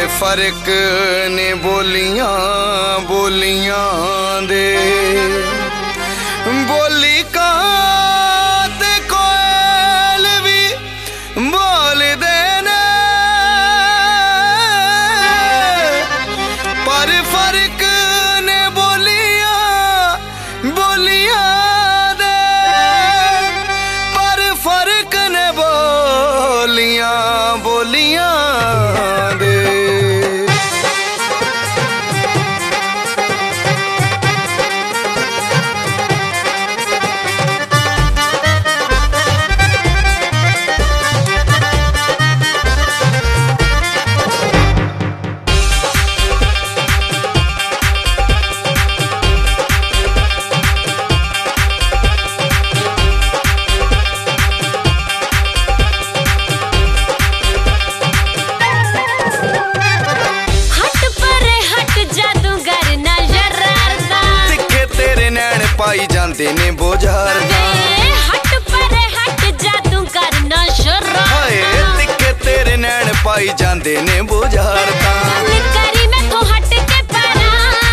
फर्क ने बोलियां बोलियां दे बोली का ते कोयल भी बोल देने पर फर्क ने बोलियां बोलियां दे पर फर्क ने बोलियां बोलियां दे। पाई जाते ने बोझार हट पर हट जादू करना शरारत तिखे तेरे नैन पाई जाते ने बोझार करी मैं तो हट के परा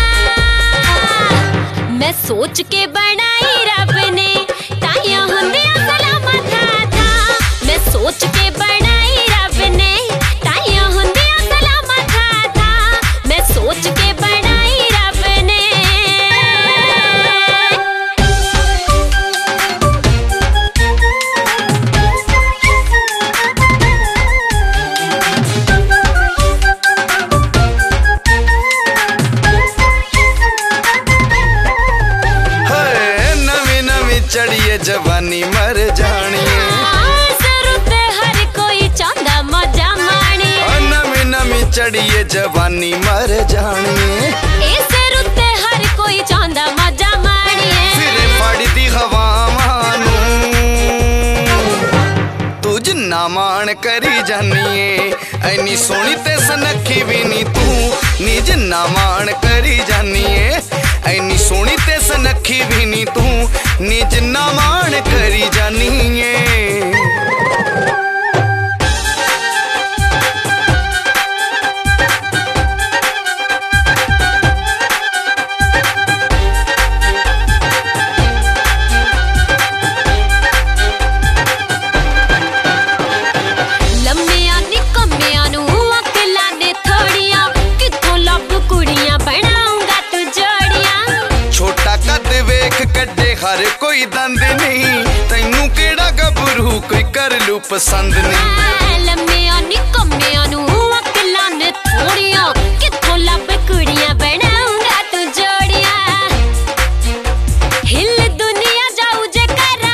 मैं सोच के बनाई रब ने ताया हुंदिया सलामत था मैं सोच के बनाई रब ने ताया हुंदिया सलामत था मैं सोच के बनाई रब ने। चढ़िए जवानी मर जानी हर कोई चांदा मजा मानी नमी नमी चढ़िए जवानी मर जानी इस रुते हर कोई चांदा मजा मानी फिर पड़ती हवावां नू तू जिन्ना मान करी जानिए ऐनी सोनी ते सनखी भी नी तू नी जिन्ना मान करी जानिए ऐनी सोनी ते सनखी भी नी तू नी जिन्ना मान करी जानिए। लम्मिया निकम्मिया नू अकला ने थोड़िया किथों लब कुड़ियां बनाऊंगा तू जोड़ियां छोटा कद वेख कड्डे हर कोई दंद नहीं तैनू केड़ा गबरू कोई कर लू पसंद नहीं लम्मिया निकम्मिया नू अकला ने थोड़ियां किथों लब कुड़ियां बनाऊंगा तू जोड़ियां हिल दुनिया जाऊ जे कर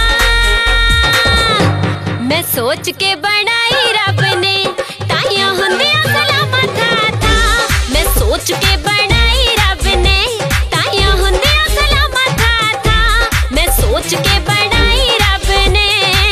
मैं सोच के बनाई रब ने ताया हुंदिया सलामत था मैं सोच के बनाई रब ने ताया हुंदिया सलामत था मैं सोच के बनाई रब ने।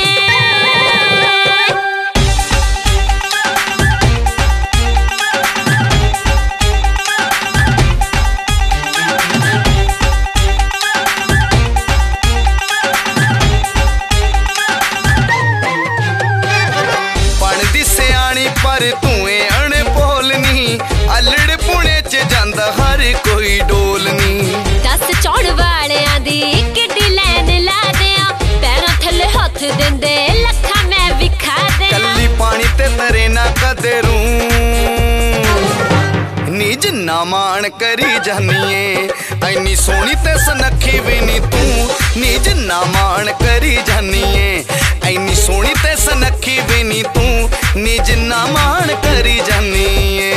बनदी सियाणी पर तू अणभोलनी अलड़ पुणे च जांदा हर कोई डोलनी दस चौड़ वालियां दी किड्डी लैन ला दियां पैरां थल्ले हत्थ दिंदे लखा मैं विखा दियां कल्ली पानी ते तरे ना कदरू नी जिन्ना मान करी जानिए ऐनी सोनी ते सनखी भी नी तू नी जिन्ना मान करी जानिए ऐनी सोनी ते सनखी भी नी तू नी जिन्ना मान करी जानिए।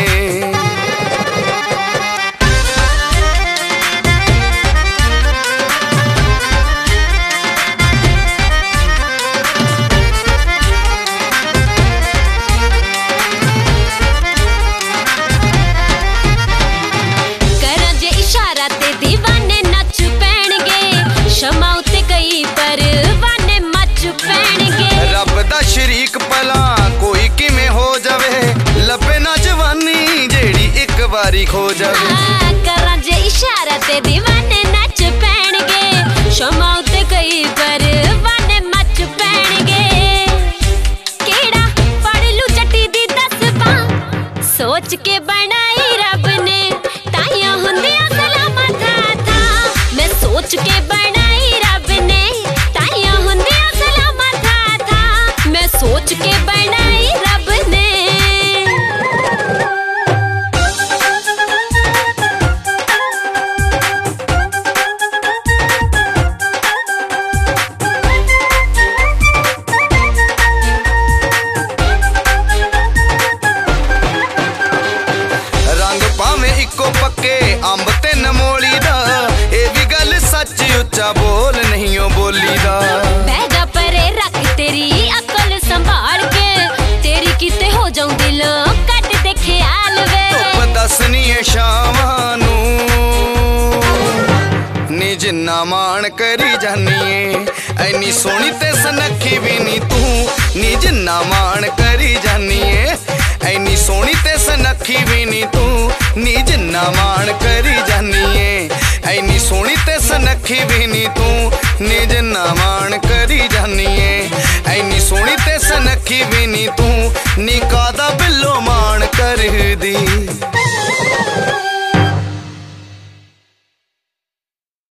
दीवाने नच पैणगे शमा उत्ते कई परवाने मच पैणगे रब दा शरीक भला कोई किमें हो जावे लभे ना जवानी जेड़ी एक बारी खो जावे करां जे इशारा ते दीवाने नच पैणगे शमा उत्ते कई परवाने मच पैणगे केड़ा पढ़ लू जट्टी दी 10 बां सोच के सोच के बनाई रब ने। रंग भावें इको पक्के अंब ते नमोली दा, ए भी गल सच उच्चा बोल नहीं ओ बोली दा। बैगा परे रख तेरी अकल संभाल के, तेरी किते हो जाऊं दिल कट दे ख्याल वे। धुप दसनी है शामां नू नी जिन्ना मान करी जानी है, ऐनी सोहनी ते सनखी भी नी तू नी जिन्ना मान करी जानी है। ऐनी सोहनी ते सनखी भी नी तू नी जिन्ना मान करी जानी है। ऐनी सोहनी ते सनखी भी नी तू नी जिन्ना मान करी जानी है। ऐनी सोहनी ते सनखी भी नी तू नी कादा बिल्लो मान कर दी।